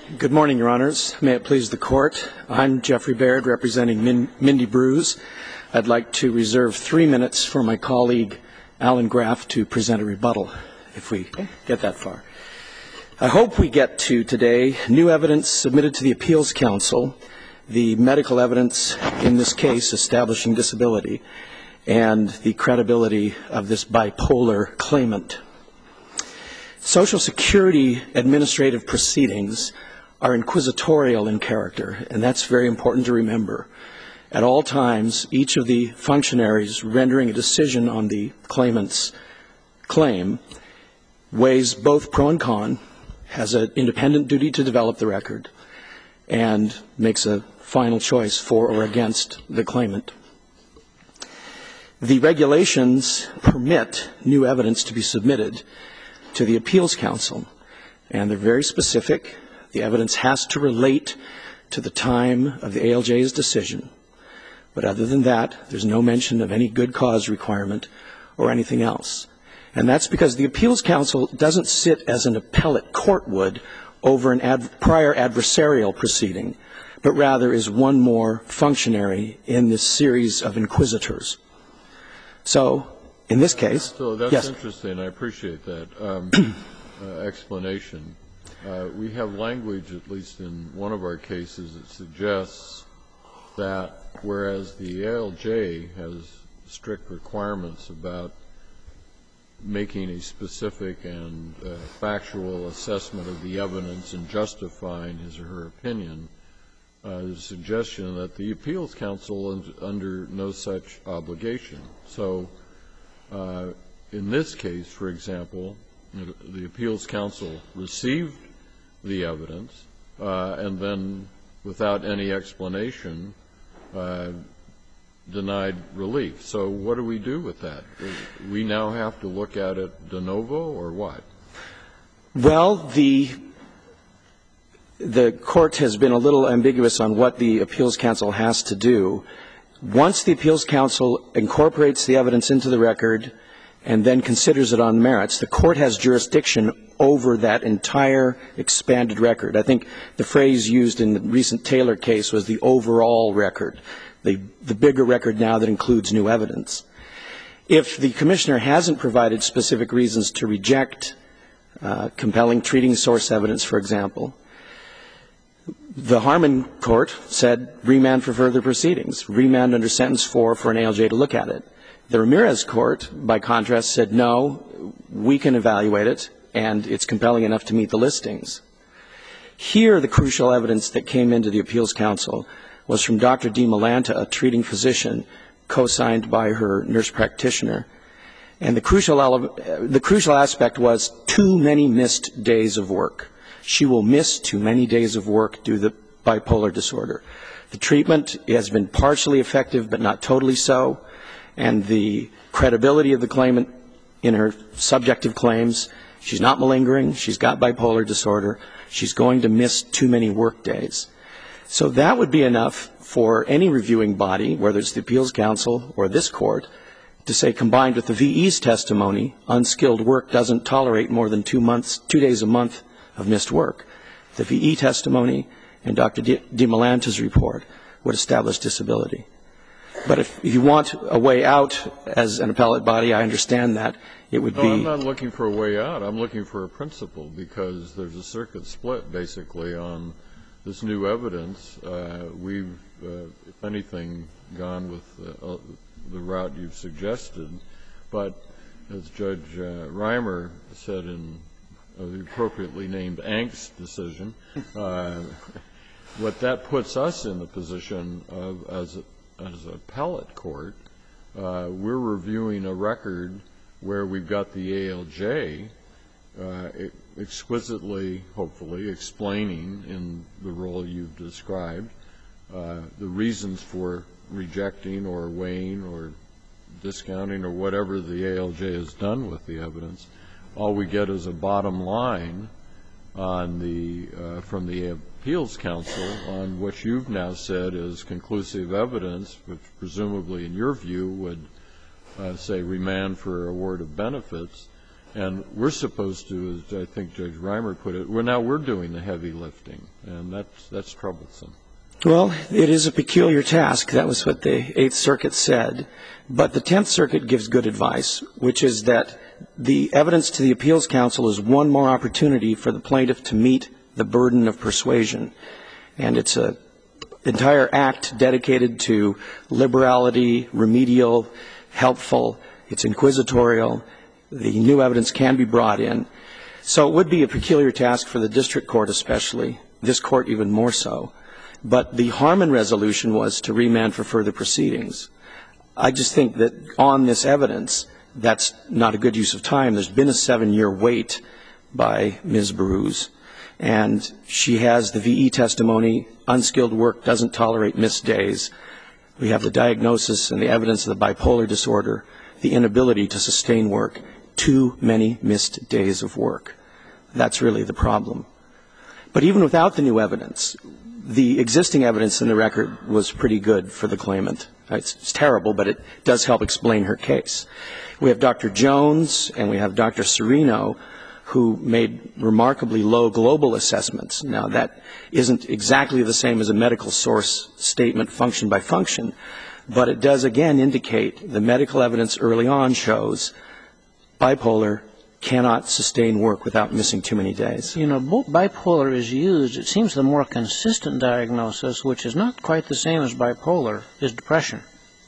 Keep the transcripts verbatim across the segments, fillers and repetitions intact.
Good morning, Your Honors. May it please the Court. I'm Jeffrey Baird, representing Min- Mindy Bruce. I'd like to reserve three minutes for my colleague, Alan Graff, to present a rebuttal, if we get that far. I hope we get to today new evidence submitted to the Appeals Council, the medical evidence in this case establishing disability, and the credibility of this bipolar claimant. Social Security administrative proceedings are inquisitorial in character, and that's very important to remember. At all times, each of the functionaries rendering a decision on the claimant's claim weighs both pro and con, has an independent duty to develop the record, and makes a final choice for or against the claimant. The regulations permit new evidence to be submitted to the Appeals Council, and they're very specific. The evidence has to relate to the time of the A L J's decision. But other than that, there's no mention of any good cause requirement or anything else. And that's because the Appeals Council doesn't sit as an appellate court would over an ad- prior adversarial proceeding, but rather is one more functionary in this series of inquisitors. So, in this case, so that's yes. interesting. I appreciate that um, uh, explanation. Uh, we have language, at least in one of our cases, that suggests that whereas the A L J has strict requirements about making a specific and uh, factual assessment of the evidence and justifying his or her opinion, uh, there's a suggestion that the Appeals Council is under no such obligation. So uh, in this case, for example, the Appeals Council received the evidence uh, and then, without any explanation, uh, denied relief. So what do we do with that? We now have to look at it de novo, or what? Well, the the court has been a little ambiguous on what the Appeals Council has to do. Once the Appeals Council incorporates the evidence into the record and then considers it on merits, the court has jurisdiction over that entire expanded record. I think the phrase used in the recent Taylor case was the overall record, the, the bigger record now that includes new evidence. If the commissioner hasn't provided specific reasons to reject uh, compelling treating source evidence, for example, the Harmon court said remand for further proceedings, remand under sentence four for an A L J to look at it. The Ramirez court, by contrast, said no, we can evaluate it, and it's compelling enough to meet the listings. Here, the crucial evidence that came into the Appeals Council was from Doctor DiMolanta, a treating physician, co-signed by her nurse practitioner. And the crucial, ele- the crucial aspect was too many missed days of work. She will miss too many days of work due to the bipolar disorder. The treatment has been partially effective, but not totally so. And the credibility of the claimant in her subjective claims, she's not malingering, she's got bipolar disorder, she's going to miss too many work days. So that would be enough for any reviewing body, whether it's the Appeals Council or this court, to say, combined with the V E's testimony, unskilled work doesn't tolerate more than two months, two days a month of missed work. The V E testimony and Doctor DiMolanta's report would establish disability. But if you want a way out as an appellate body, I understand that. It would no, be... I'm not looking for a way out. I'm looking for a principle, because there's a circuit split, basically, on this new evidence. Uh, we've, uh, if anything, gone with uh, the route you've suggested. But as Judge uh, Reimer said in uh, the appropriately named Angst decision, uh, what that puts us in the position of, as a as an appellate court, uh, we're reviewing a record where we've got the A L J uh, exquisitely, hopefully, explaining in the role you've described uh, the reasons for rejecting or weighing or discounting or whatever the A L J has done with the evidence. All we get is a bottom line on the uh, from the Appeals Council on what you've now said is conclusive evidence, which presumably in your view would uh, say remand for award of benefits. And we're supposed to, as I think Judge Reimer put it, we're now we're doing the heavy lifting, and that's that's troublesome. Well, it is a peculiar task. That was what the Eighth Circuit said. But the Tenth Circuit gives good advice, which is that the evidence to the Appeals Council is one more opportunity for the plaintiff to meet the burden of persuasion. And it's an entire act dedicated to liberality, remedial, helpful. It's inquisitorial. The new evidence can be brought in. So it would be a peculiar task for the district court especially, this court even more so. But the Harmon resolution was to remand for further proceedings. I just think that on this evidence, that's not a good use of time. There's been a seven-year wait by Miz Baruz, and she has the V E testimony, unskilled work doesn't tolerate missed days. We have the diagnosis and the evidence of the bipolar disorder, the inability to sustain work, too many missed days of work. That's really the problem. But even without the new evidence, the existing evidence in the record was pretty good for the claimant. It's, it's terrible, but it does help explain her case. We have Doctor Jones and we have Doctor Serino, who made remarkably low global assessments. Now, that isn't exactly the same as a medical source statement function by function, but it does again indicate the medical evidence early on shows bipolar cannot sustain work without missing too many days. You know, bipolar is used, it seems the more consistent diagnosis, which is not quite the same as bipolar, is depression.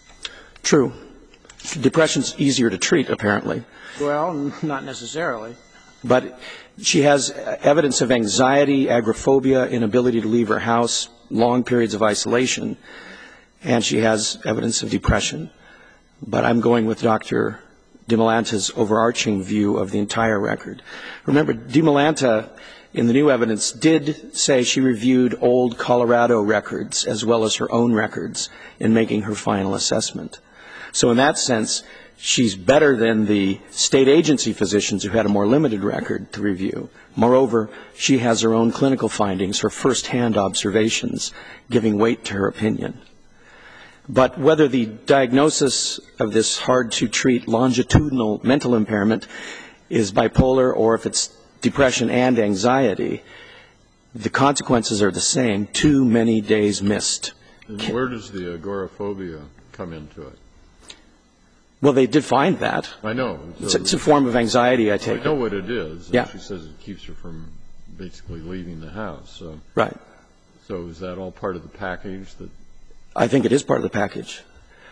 True. Depression's easier to treat, apparently. Well, not necessarily. But she has evidence of anxiety, agoraphobia, inability to leave her house, long periods of isolation, and she has evidence of depression. But I'm going with Doctor DiMolanta's overarching view of the entire record. Remember, DiMolanta, in the new evidence, did say she reviewed old Colorado records as well as her own records in making her final assessment. So in that sense, she's better than the state agency physicians who had a more limited record to review. Moreover, she has her own clinical findings, her first-hand observations, giving weight to her opinion. But whether the diagnosis of this hard-to-treat longitudinal mental impairment is bipolar or if it's depression and anxiety, the consequences are the same, too many days missed. And where does the agoraphobia come into it? Well, they did find that. I know. It's, it's a form of anxiety, I take it. I know what it is. Yeah. She says it keeps her from basically leaving the house. So. Right. So is that all part of the package? That I think it is part of the package.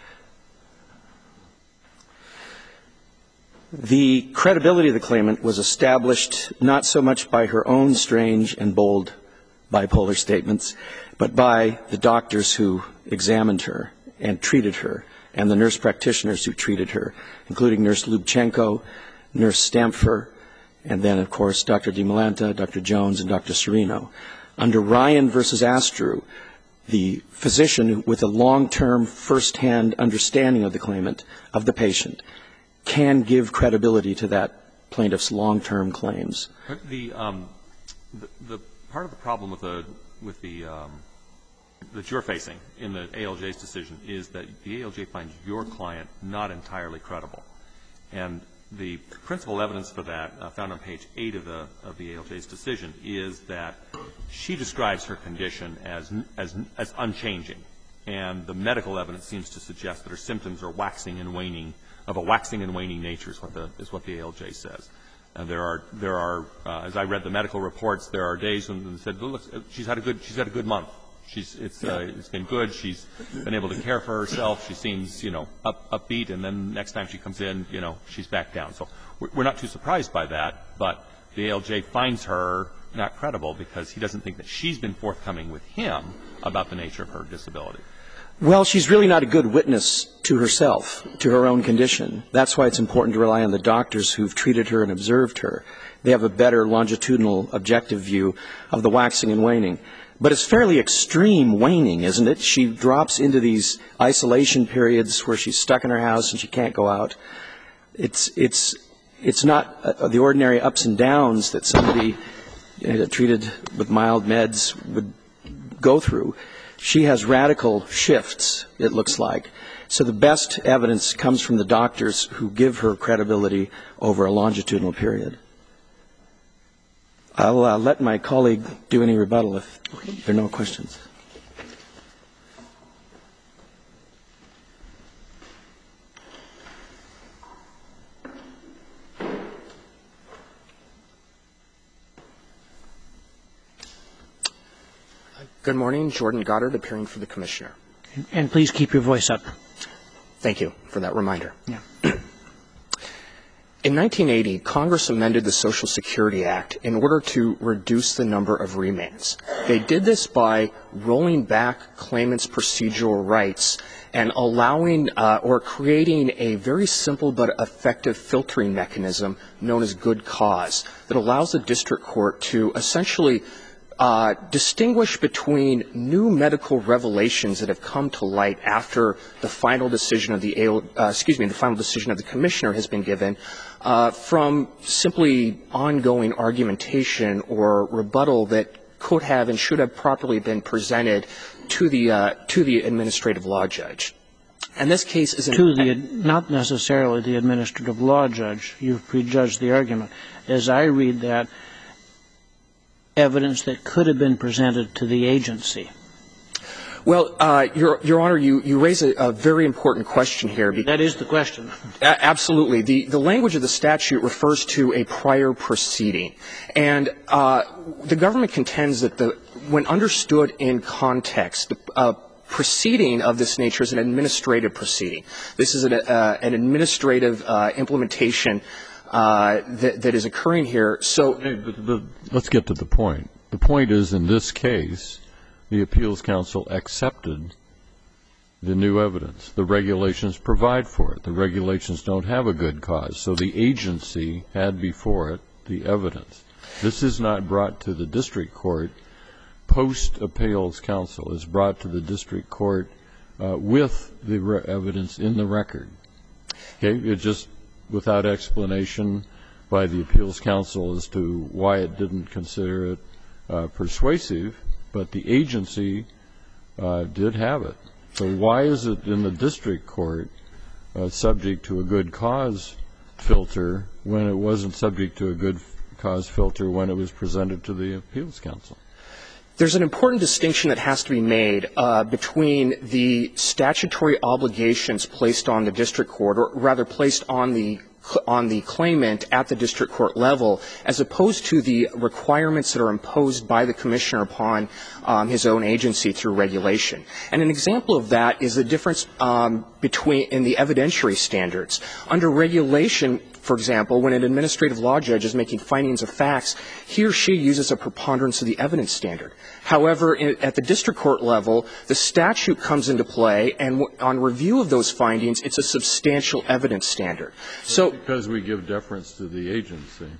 The credibility of the claimant was established not so much by her own strange and bold bipolar statements, but by the doctors who examined her and treated her, and the nurse practitioners who treated her, including Nurse Lubchenko, Nurse Stampfer, and then, of course, Doctor DiMolanta, Doctor Jones, and Doctor Serino. Under Ryan versus Astru, the physician with a long-term, first-hand understanding of the claimant, of the patient, can give credibility to that plaintiff's long-term claims. The, um, the, the part of the problem with the, with the um, that you're facing in the A L J's decision is that the A L J finds your client not entirely credible. And the principal evidence for that, uh, found on page eight of the, of the A L J's decision, is that she describes her condition as, as, as unchanging. And the medical evidence seems to suggest that her symptoms are waxing and waning, of a waxing and waning nature is what the, is what the A L J says. And there are, there are, uh, as I read the medical reports, there are days when they said, look, she's had a good, she's had a good month. She's, it's, uh, it's been good. She's been able to care for herself. She seems, you know, up, upbeat. And then next time she comes in, you know, she's back down. So we're, we're not too surprised by that. But the A L J finds her not credible because he doesn't think that she's been forthcoming with him about the nature of her disability. Well, she's really not a good witness to herself, to her own condition. That's why it's important to rely on the doctors who've treated her and observed her. They have a better longitudinal, objective view of the waxing and waning. But it's fairly extreme waning, isn't it? She drops into these isolation periods where she's stuck in her house and she can't go out. It's, it's, it's not uh, the ordinary ups and downs that somebody uh, treated with mild meds would go through. She has radical shifts, it looks like. So the best evidence comes from the doctors who give her credibility over a longitudinal period. I'll uh, let my colleague do any rebuttal if there are no questions. Good morning. Jordan Goddard, appearing for the Commissioner. And please keep your voice up. Thank you for that reminder. Yeah. In nineteen eighty, Congress amended the Social Security Act in order to reduce the number of remands. They did this by rolling back claimants' procedural rights and allowing uh, or creating a very simple but effective filtering mechanism known as good cause that allows the district court to essentially Uh, distinguish between new medical revelations that have come to light after the final decision of the uh, excuse me the final decision of the commissioner has been given uh, from simply ongoing argumentation or rebuttal that could have and should have properly been presented to the uh, to the administrative law judge. And this case is to the not necessarily the administrative law judge. You've prejudged the argument. As I read that, evidence that could have been presented to the agency. Well, uh, Your, Your Honor, you, you raise a, a very important question here. That is the question. A- absolutely. The, the language of the statute refers to a prior proceeding. And uh, the government contends that the, when understood in context, the uh, proceeding of this nature is an administrative proceeding. This is an, uh, an administrative uh, implementation Uh, that, that is occurring here. So, hey, but, but let's get to the point. The point is, in this case, the Appeals Council accepted the new evidence. The regulations provide for it. The regulations don't have a good cause. So the agency had before it the evidence. This is not brought to the district court post-Appeals Council. It's brought to the district court uh, with the re- evidence in the record. Okay? It just without explanation by the Appeals Council as to why it didn't consider it uh, persuasive, but the agency uh, did have it. So why is it in the district court uh, subject to a good cause filter when it wasn't subject to a good cause filter when it was presented to the Appeals Council? There's an important distinction that has to be made uh, between the statutory obligations placed on the district court, or rather placed on the on the claimant at the district court level, as opposed to the requirements that are imposed by the commissioner upon um, his own agency through regulation. And an example of that is the difference um, between in the evidentiary standards. Under regulation, for example, when an administrative law judge is making findings of facts, he or she uses a preponderance of the evidence standard. However, in, at the district court level, the statute comes into play, and w- on review of those findings, it's a substantial evidence standard. So, because we give deference to the agency.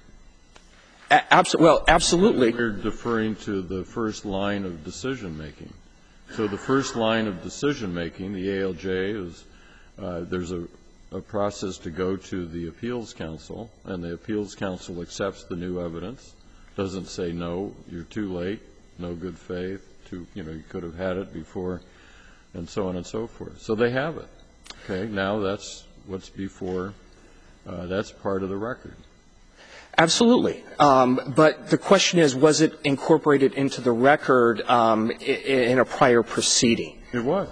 A- abso- well, absolutely. We're deferring to the first line of decision making. So the first line of decision making, the A L J, is uh, there's a a process to go to the Appeals Council, and the Appeals Council accepts the new evidence, doesn't say, no, you're too late, no good faith, too, you know, you could have had it before, and so on and so forth. So they have it. Okay, now that's what's before, uh, that's part of the record. Absolutely. Um, but the question is, was it incorporated into the record um, in, in a prior proceeding? It was.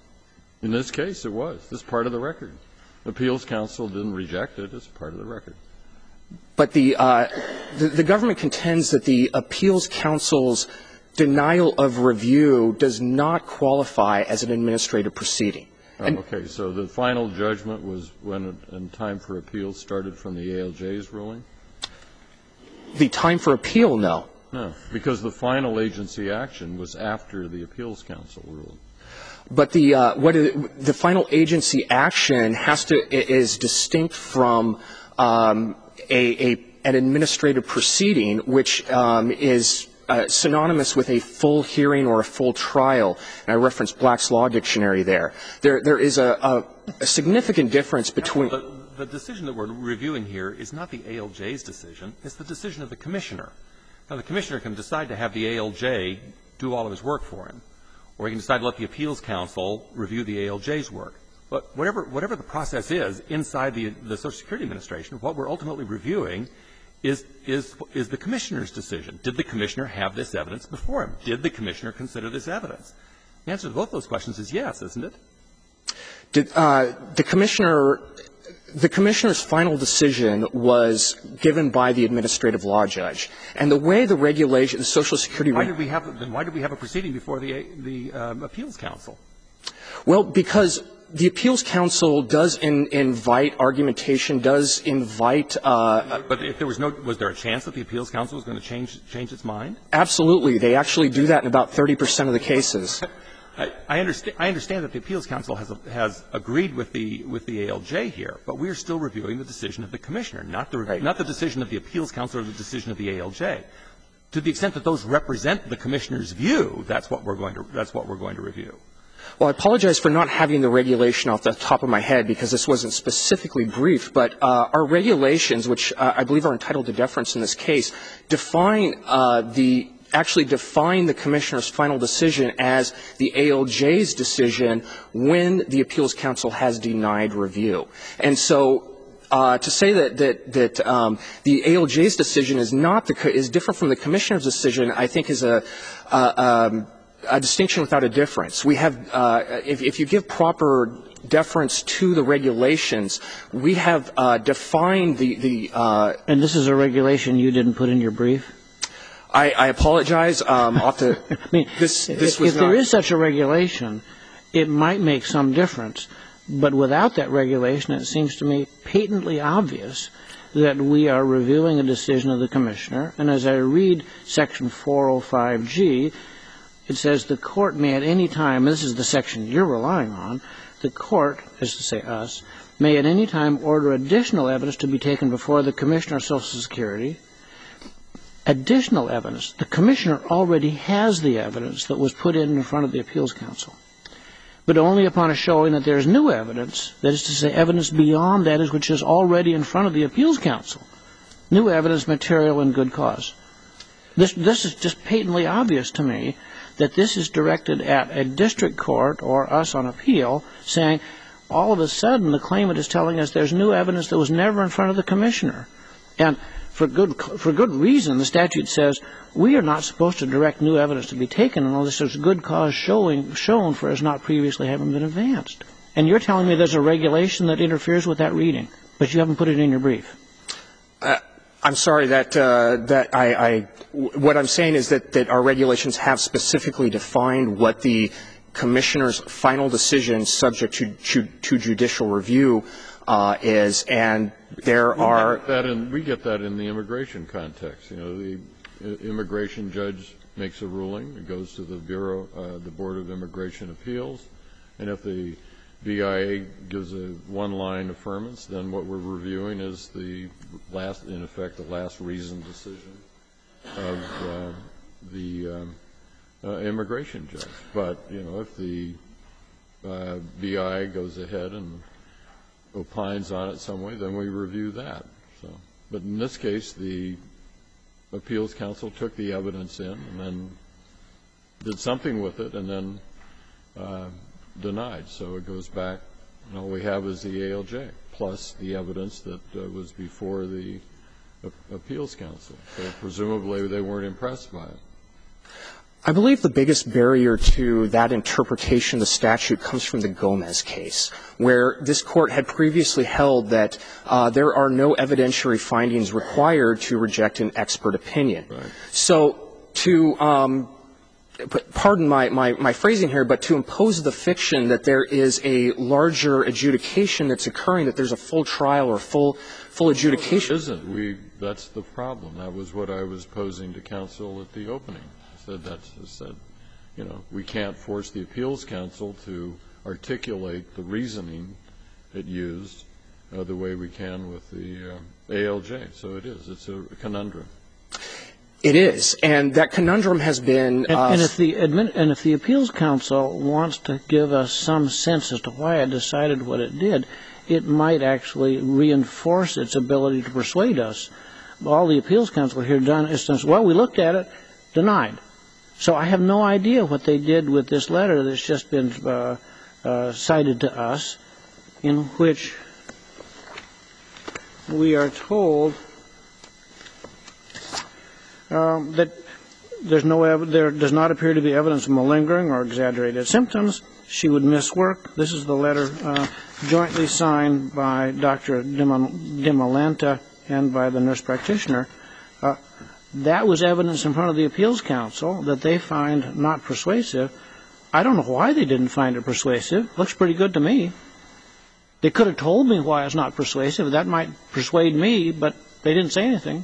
In this case, it was. This is part of the record. The Appeals Council didn't reject it. It's part of the record. But the, uh, the, the government contends that the Appeals Council's denial of review does not qualify as an administrative proceeding. Oh, okay. So the final judgment was when in time for appeal started from the A L J's ruling? The time for appeal, no. No, because the final agency action was after the Appeals Council ruled. But the uh, what is, the final agency action has to is distinct from um, a, a an administrative proceeding, which um, is uh, synonymous with a full hearing or a full trial. And I referenced Black's Law Dictionary there. There there is a, a, a significant difference between. The, the decision that we're reviewing here is not the A L J's decision. It's the decision of the commissioner. Now, the commissioner can decide to have the A L J do all of his work for him. or we can decide to let the appeals council review the A L J's work. But whatever, whatever the process is inside the, the Social Security Administration, what we're ultimately reviewing is, is, is the commissioner's decision. Did the commissioner have this evidence before him? Did the commissioner consider this evidence? The answer to both those questions is yes, isn't it? Did, uh, the commissioner, the commissioner's final decision was given by the administrative law judge, and the way the regulation, the Social Security. Why did we have then? Why did we have a proceeding before the the um, appeals council? Well, because the appeals council does in, invite argumentation, does invite. Uh, but if there was no, was there a chance that the appeals council was going to change change its mind? Absolutely, they actually do that in about thirty percent of the cases. I, I understand. I understand that the appeals council has has agreed with the with the A L J here, but we are still reviewing the decision of the commissioner, not the right. not the decision of the appeals council or the decision of the A L J. To the extent that those represent the commissioner's view, that's what we're going to that's what we're going to review. Well, I apologize for not having the regulation off the top of my head because this wasn't specifically briefed, but uh, our regulations, which uh, I believe are entitled to deference in this case, define uh, the actually define the commissioner's final decision as the A L J's decision when the appeals council has denied review. And so uh, to say that that that um, the A L J's decision is not the is different from the commissioner's decision, I think is a uh, um, a distinction without a difference. We have uh, if, if you give proper deference to the regulations, we have uh, defined the the. Uh, and this is a regulation you didn't put in your brief? I, I apologize. Um, off the, I mean, this, this if, was if not, there is such a regulation, it might make some difference. But without that regulation, it seems to me patently obvious that we are reviewing a decision of the commissioner. And as I read Section four oh five G, it says the court may at any time, and this is the section you're relying on, the court, as to say us, may at any time order additional evidence to be taken before the commissioner of Social Security. Additional evidence. The commissioner already has the evidence that was put in in front of the appeals council, but only upon a showing that there is new evidence, that is to say evidence beyond that is which is already in front of the appeals council. New evidence, material, and good cause. This, this is just patently obvious to me that this is directed at a district court or us on appeal saying all of a sudden the claimant is telling us there's new evidence that was never in front of the commissioner. And For good, for good reason, the statute says we are not supposed to direct new evidence to be taken unless there's good cause showing, shown for us not previously having been advanced. And you're telling me there's a regulation that interferes with that reading, but you haven't put it in your brief. Uh, I'm sorry that uh, that I, I what I'm saying is that, that our regulations have specifically defined what the commissioner's final decision subject to, to, to judicial review uh, is, and there we are. Get that in, we get that in the immigration context. You know, the immigration judge makes a ruling, it goes to the Bureau, uh, the Board of Immigration Appeals, and if the B I A gives a one-line affirmance, then what we're reviewing is the last, in effect, the last reasoned decision of uh, the um, uh, immigration judge. But, you know, if the uh, B I A goes ahead and opines on it some way, then we review that. So, but in this case, the appeals council took the evidence in and then did something with it and then uh, denied. So it goes back, and all we have is the A L J plus the evidence that uh, was before the a- appeals council. So presumably they weren't impressed by it. I believe the biggest barrier to that interpretation of the statute comes from the Gomez case, where this court had previously held that uh, there are no evidentiary findings required to reject an expert opinion. Right. So to um, pardon my, my, my phrasing here, but to impose the fiction that there is a larger adjudication that's occurring, that there's a full trial or full full adjudication. No, there isn't. We, that's the problem. That was what I was posing to counsel at the opening. Said that's said, you know, we can't force the appeals council to articulate the reasoning it used uh, the way we can with the uh, A L J. So it is. It's a conundrum. It is, and that conundrum has been. And, uh, and if the admin, and if the appeals council wants to give us some sense as to why it decided what it did, it might actually reinforce its ability to persuade us. All the appeals council here done is says, well, we looked at it, denied. So I have no idea what they did with this letter that's just been uh, uh, cited to us, in which we are told um, that there's no ev- there does not appear to be evidence of malingering or exaggerated symptoms. She would miss work. This is the letter uh, jointly signed by Doctor Dimolanta and by the nurse practitioner. Uh, that was evidence in front of the Appeals Council that they find not persuasive. I don't know why they didn't find it persuasive. Looks pretty good to me. They could have told me why it's not persuasive. That might persuade me, but they didn't say anything.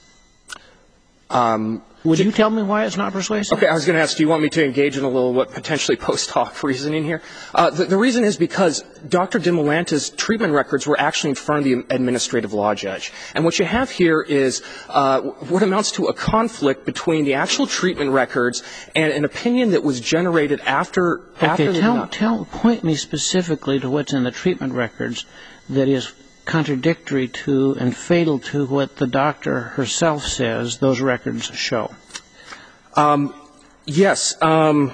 Um, Would you tell me why it's not persuasive? Okay, I was going to ask, do you want me to engage in a little what potentially post hoc reasoning here? Uh, the, the reason is because Doctor Dimolanta's treatment records were actually in front of the administrative law judge. And what you have here is uh, what amounts to a conflict between the actual treatment records and an opinion that was generated after Okay, after the tell, tell, point me specifically to what's in the treatment records that is contradictory to and fatal to what the doctor herself says those records show. Um, yes. Um,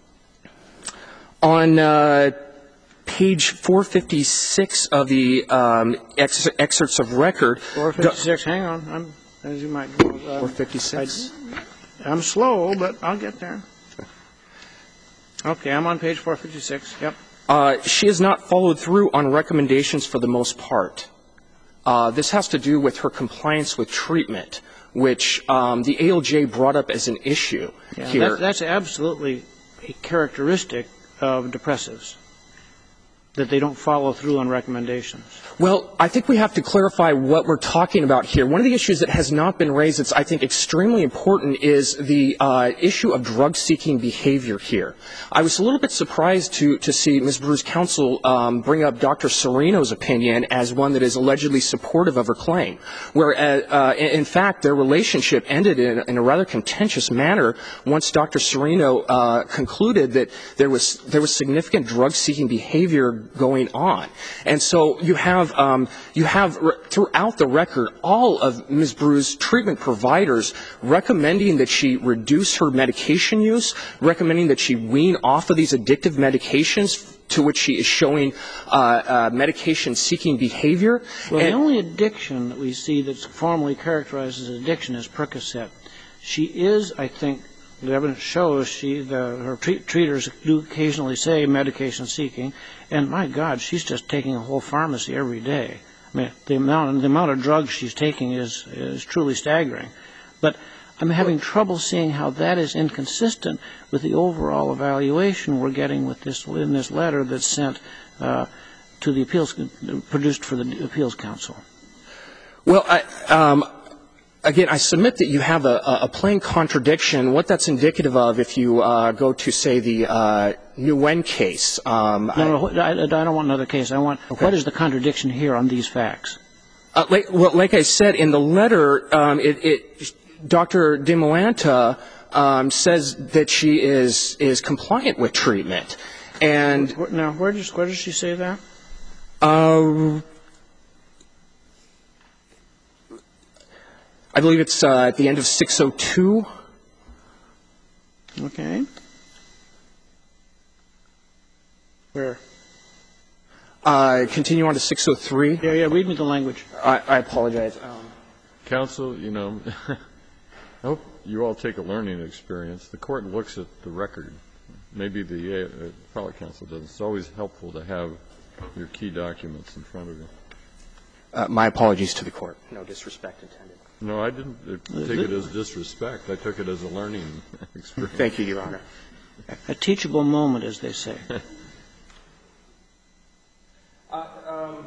on uh, page four fifty-six of the um, ex- excerpts of record. four fifty-six, hang on. I'm, as you might know. Uh, four fifty-six? I'm slow, but I'll get there. Okay, I'm on page four fifty-six. Yep. Uh, she has not followed through on recommendations for the most part. Uh, this has to do with her compliance with treatment, which um, the A L J brought up as an issue yeah, here. That, that's absolutely a characteristic of depressives, that they don't follow through on recommendations. Well, I think we have to clarify what we're talking about here. One of the issues that has not been raised that's, I think, extremely important is the uh, issue of drug-seeking behavior here. I was a little bit surprised to, to see Miz Brew's counsel um, bring up Doctor Sereno's opinion as one that is allegedly supportive of her claim, where, uh, uh, in fact, their relationship ended in, in a rather contentious manner once Doctor Sereno uh, concluded that there was, there was significant drug-seeking behavior going on. And so you have Um, you have re- throughout the record all of Miz Brew's treatment providers recommending that she reduce her medication use, recommending that she wean off of these addictive medications to which she is showing uh, uh, medication-seeking behavior. Well, and the only addiction that we see that's formally characterized as addiction is Percocet. She is, I think, the evidence shows she, the, her treat, treaters do occasionally say medication-seeking, and my God, she's just taking a whole pharmacy every day. I mean, the amount, the amount of drugs she's taking is, is truly staggering. But I'm having trouble seeing how that is inconsistent with the overall evaluation we're getting with this in this letter that's sent uh, to the appeals, produced for the Appeals Council. Well, I, um, again, I submit that you have a, a plain contradiction. What that's indicative of, if you uh, go to, say, the uh, Nguyen case. Um, no, no, I, I don't want another case. I want, okay. What is the contradiction here on these facts? Uh, like, well, like I said, in the letter, um, it, it, Doctor Dimolanta um, says that she is, is compliant with treatment. And now, where does, where does she say that? Uh, I believe it's uh, at the end of six oh two. Okay. Where? Uh, continue on to six oh three. Yeah, yeah, read me the language. I, I apologize. Um, Counsel, you know, I hope you all take a learning experience. The court looks at the record. Maybe the uh, appellate counsel doesn't. It's always helpful to have your key documents in front of you. uh, my apologies to the court. No disrespect intended. No, I didn't take it as disrespect. I took it as a learning experience. Thank you, Your Honor. A teachable moment, as they say. Uh, um,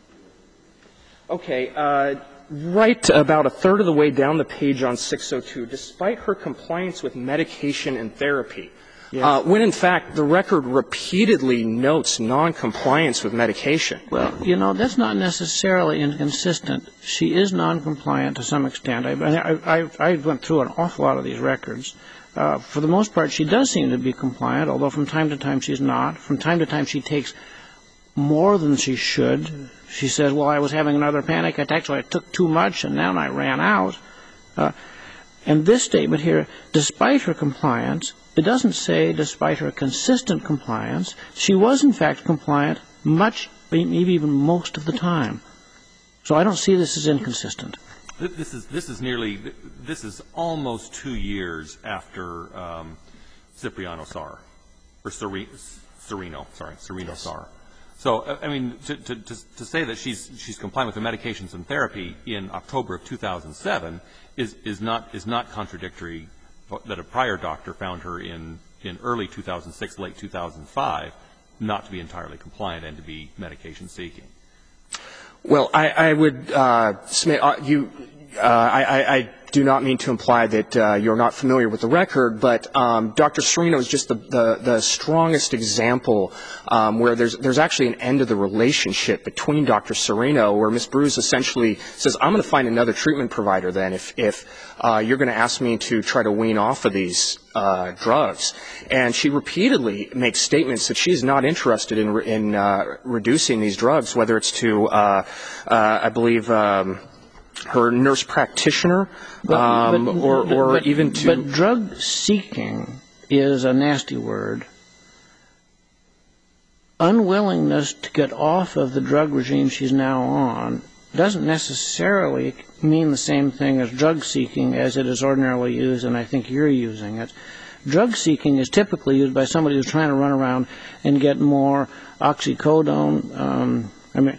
okay. Uh, right about a third of the way down the page on six oh two, despite her compliance with medication and therapy, yes. uh, when in fact the record repeatedly notes noncompliance with medication. Well, you know, that's not necessarily inconsistent. She is noncompliant to some extent. I, I, I, I went through an awful lot of these records. Uh, for the most part, she does seem to be compliant, although from time to time she's not. From time to time she takes more than she should. She says, well, I was having another panic attack, so I took too much, and then I ran out. Uh, And this statement here, despite her compliance, it doesn't say despite her consistent compliance. She was, in fact, compliant much, maybe even most of the time. So I don't see this as inconsistent. This is this is nearly this is almost two years after um, Cipriano Sar, or Sereno, sorry, Sereno Sar. So I mean, to, to to say that she's she's compliant with the medications and therapy in October of two thousand seven is is not is not contradictory. That a prior doctor found her in in early two thousand six, late two thousand five, not to be entirely compliant and to be medication seeking. Well, I, I would uh, submit uh, you. Uh, I, I do not mean to imply that uh, you're not familiar with the record, but um, Doctor Sereno is just the, the, the strongest example um, where there's there's actually an end of the relationship between Doctor Sereno, where Miz Bruce essentially says, "I'm going to find another treatment provider then if if uh, you're going to ask me to try to wean off of these uh, drugs." And she repeatedly makes statements that she's not interested in in uh, reducing these drugs, whether it's to uh, uh, I believe. Um, her nurse practitioner, but, um, but, or, or but, even to... But drug seeking is a nasty word. Unwillingness to get off of the drug regime she's now on doesn't necessarily mean the same thing as drug seeking as it is ordinarily used, and I think you're using it. Drug seeking is typically used by somebody who's trying to run around and get more oxycodone. Um, I mean...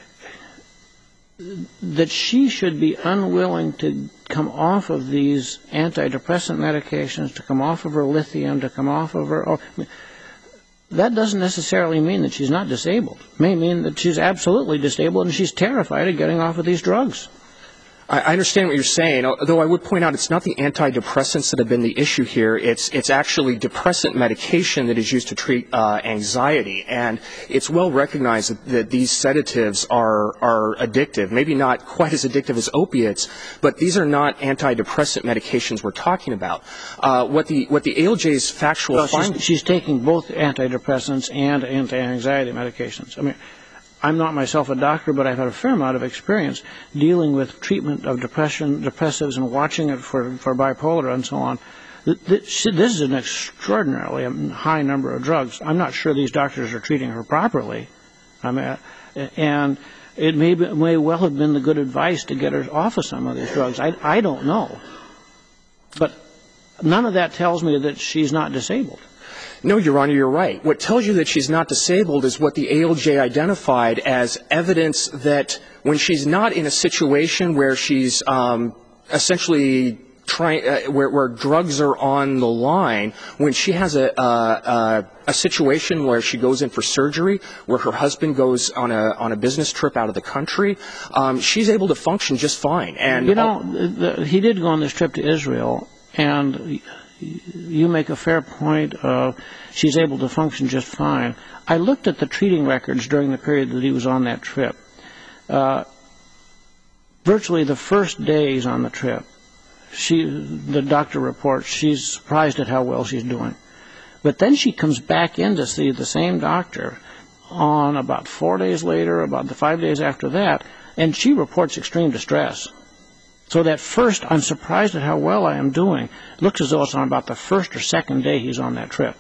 that she should be unwilling to come off of these antidepressant medications, to come off of her lithium, to come off of her... Oh, that doesn't necessarily mean that she's not disabled. It may mean that she's absolutely disabled and she's terrified of getting off of these drugs. I understand what you're saying, although I would point out it's not the antidepressants that have been the issue here. It's it's actually depressant medication that is used to treat uh, anxiety, and it's well recognized that, that these sedatives are are addictive. Maybe not quite as addictive as opiates, but these are not antidepressant medications we're talking about. Uh, what the what the A L J's factual well, findings... She's, she's taking both antidepressants and anti-anxiety medications. I mean, I'm not myself a doctor, but I've had a fair amount of experience dealing with treatment of depression, depressives, and watching it for, for bipolar and so on. This is an extraordinarily high number of drugs. I'm not sure these doctors are treating her properly. I mean, and it may, be, may well have been the good advice to get her off of some of these drugs. I, I don't know. But none of that tells me that she's not disabled. No, Your Honor, you're right. What tells you that she's not disabled is what the A L J identified as evidence that when she's not in a situation where she's um, essentially trying, uh, where, where drugs are on the line, when she has a, uh, a situation where she goes in for surgery, where her husband goes on a on a business trip out of the country, um, she's able to function just fine. And you know, the, he did go on this trip to Israel, and you make a fair point of she's able to function just fine. I looked at the treating records during the period that he was on that trip. Uh, virtually the first days on the trip, she, the doctor reports she's surprised at how well she's doing. But then she comes back in to see the same doctor on about four days later, about the five days after that, and she reports extreme distress. So that first, I'm surprised at how well I am doing, looks as though it's on about the first or second day he's on that trip.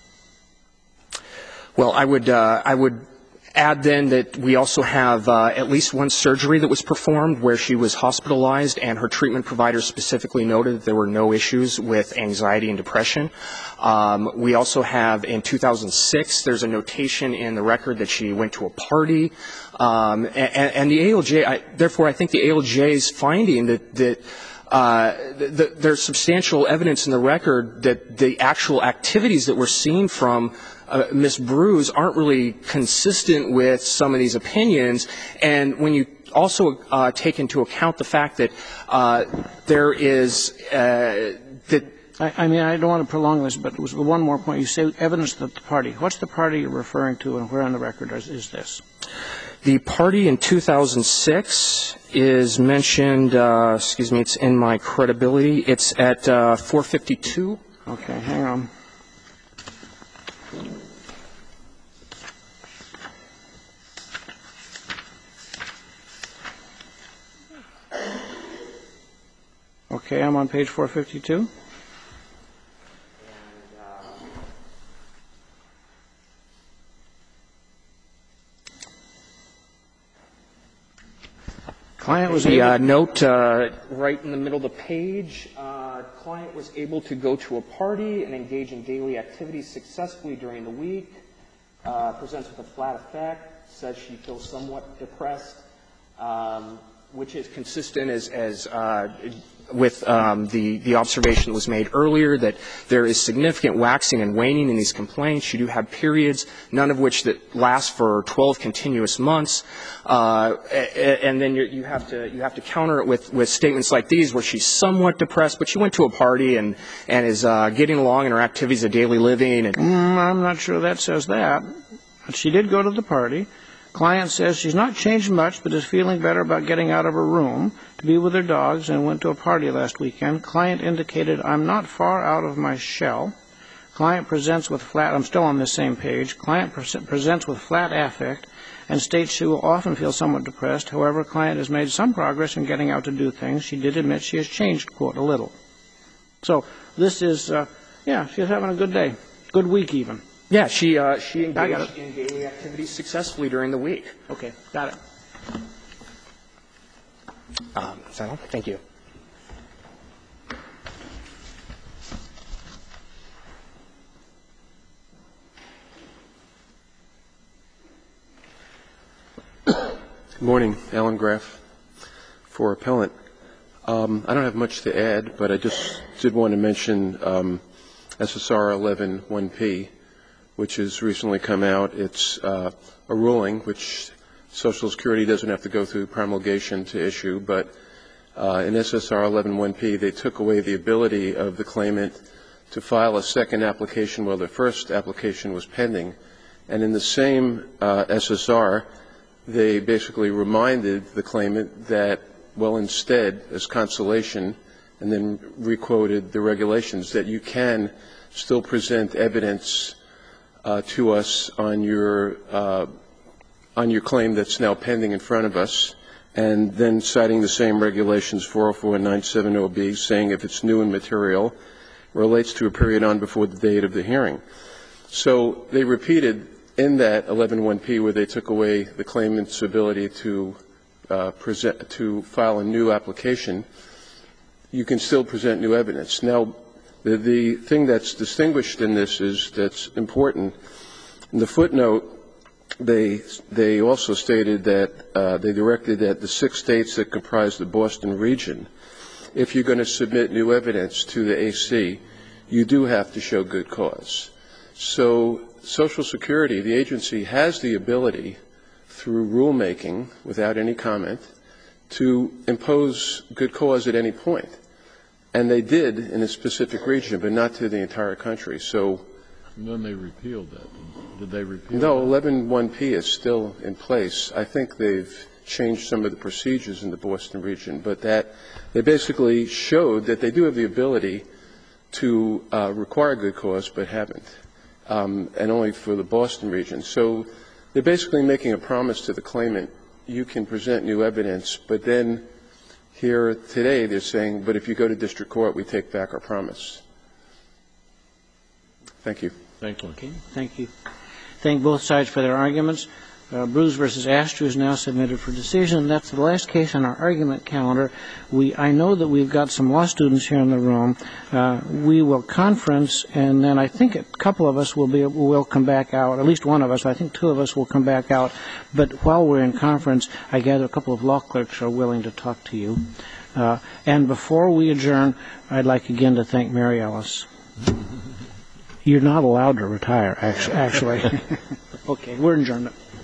Well, I would uh, I would add then that we also have uh, at least one surgery that was performed where she was hospitalized, and her treatment provider specifically noted that there were no issues with anxiety and depression. Um, we also have in two thousand six, there's a notation in the record that she went to a party. Um, and, and the A L J, I, therefore, I think the A L J's finding that, that uh, the, the, there's substantial evidence in the record that the actual activities that we're seeing from uh, Miz Bruce aren't really consistent with some of these opinions. And when you also uh, take into account the fact that uh, there is uh, that. I, I mean, I don't want to prolong this, but it was one more point. You say evidence that the party. What's the party you're referring to, and where on the record is, is this? The party in two thousand six is mentioned, uh, excuse me, it's in my credibility. It's at uh, four fifty-two. Okay, hang on. Okay, I'm on page four fifty-two. Client was The able uh, note uh, right in the middle of the page, uh, client was able to go to a party and engage in daily activities successfully during the week, uh, presents with a flat effect, says she feels somewhat depressed, um, which is consistent as, as uh, with um, the, the observation that was made earlier that there is significant waxing and waning in these complaints. You do have periods, none of which that last for twelve continuous months. Uh, and then you you have to you have to counter it with, with statements like these where she's somewhat depressed, but she went to a party and, and is uh, getting along in her activities of daily living. And Mm, I'm not sure that says that. But she did go to the party. Client says she's not changed much, but is feeling better about getting out of her room to be with her dogs and went to a party last weekend. Client indicated, I'm not far out of my shell. Client presents with flat, I'm still on the same page. Client pre- presents with flat affect and states she will often feel somewhat depressed. However, client has made some progress in getting out to do things. She did admit she has changed, quote, a little. So this is, uh, yeah, she's having a good day, good week even. yeah, she uh, she I got engaged it. in daily activities successfully during the week. Okay, got it. Um, is that all? Thank you. Good morning, Alan Graff for appellant. Um, I don't have much to add, but I just did want to mention um, S S R eleven one P, which has recently come out. It's uh, a ruling which Social Security doesn't have to go through promulgation to issue, but uh, in S S R eleven one P they took away the ability of the claimant to file a second application while the first application was pending. And in the same uh, S S R, they basically reminded the claimant that, well, instead, as consolation, and then requoted the regulations, that you can still present evidence uh, to us on your uh, on your claim that's now pending in front of us, and then citing the same regulations, four oh four and nine seventy B, saying if it's new and material, relates to a period on before the date of the hearing. So they repeated in that eleven one P where they took away the claimant's ability to uh, present, to file a new application, you can still present new evidence. Now, the, the thing that's distinguished in this is that's important. In the footnote, they they also stated that uh, they directed that the six states that comprise the Boston region, if you're going to submit new evidence to the A C, you do have to show good cause. So Social Security, the agency, has the ability through rulemaking, without any comment, to impose good cause at any point. And they did in a specific region, but not to the entire country. So And then they repealed that. Did they repeal no, that? eleven one P is still in place. I think they've changed some of the procedures in the Boston region, but that they basically showed that they do have the ability to uh, require good cause, but haven't. Um, and only for the Boston region. So they're basically making a promise to the claimant, you can present new evidence, but then here today they're saying, but if you go to district court, we take back our promise. Thank you. Thank you. Okay, thank you. Thank both sides for their arguments. Uh, Bruce versus Astrew is now submitted for decision. That's the last case on our argument calendar. We, I know that we've got some law students here in the room. Uh, we will conference, and then I think a couple of us will be will come back out. At least one of us. I think two of us will come back out. But while we're in conference, I gather a couple of law clerks are willing to talk to you. Uh, and before we adjourn, I'd like again to thank Mary Ellis. You're not allowed to retire, actually. Okay, we're adjourned.